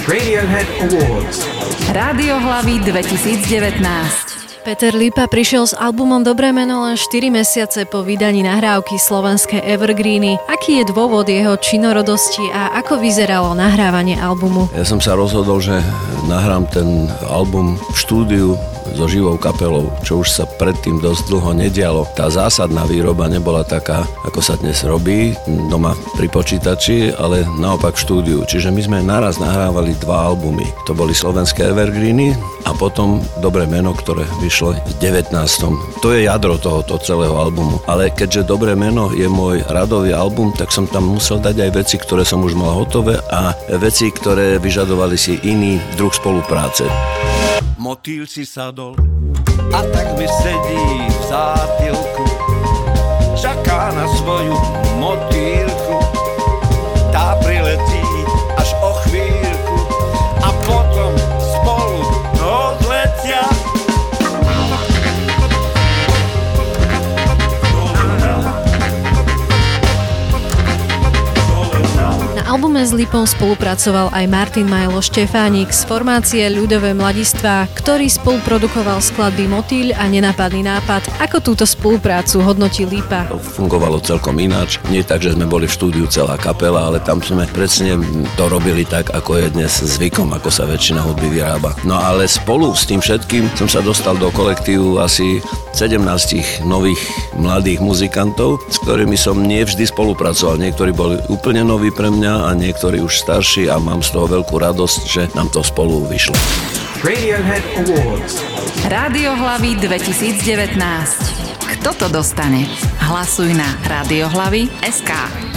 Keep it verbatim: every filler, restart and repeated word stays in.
Radiohead Awards. Rádiohlavy dvetisícdevätnásť. Peter Lipa prišiel s albumom Dobré meno len štyri mesiace po vydaní nahrávky slovenské Evergreeny. Aký je dôvod jeho činorodosti a ako vyzeralo nahrávanie albumu? Ja som sa rozhodol, že nahrám ten album v štúdiu so živou kapelou, čo už sa predtým dosť dlho nedialo. Tá zásadná výroba nebola taká, ako sa dnes robí doma pri počítači, ale naopak v štúdiu. Čiže my sme naraz nahrávali dva albumy. To boli slovenské Evergreeny a potom Dobré meno, ktoré vyšlo v devätnástom. To je jadro tohoto celého albumu. Ale keďže Dobré meno je môj radový album, tak som tam musel dať aj veci, ktoré som už mal hotové a veci, ktoré vyžadovali si iný druh spolupráce. Motýl si sadol a tak mi sedí v zátilku, čaká na svoju motýlku, tá priletí až o chvíľku a potom spolu odletia. Na albume s Lipom spolupracoval aj Martin Majlo Štefánik z formácie Ľudové mladistvá, ktorý spoluprodukoval skladby Motýľ a Nenápadný nápad. Ako túto spoluprácu hodnotí Lipa? Fungovalo celkom ináč. Nie tak, že sme boli v štúdiu celá kapela, ale tam sme presne to robili tak, ako je dnes zvykom, ako sa väčšina hudby vyrába. No ale spolu s tým všetkým som sa dostal do kolektívu asi sedemnásť nových mladých muzikantov, s ktorými som nevždy spolupracoval. Niektorí boli úplne noví pre mňa a niektorí už starší a mám z toho veľkú radosť, že nám to spolu vyšlo. Radiohead Awards. Rádiohlavy dvetisícdevätnásť. Kto to dostane? Hlasuj na rádiohlavy bodka es ká.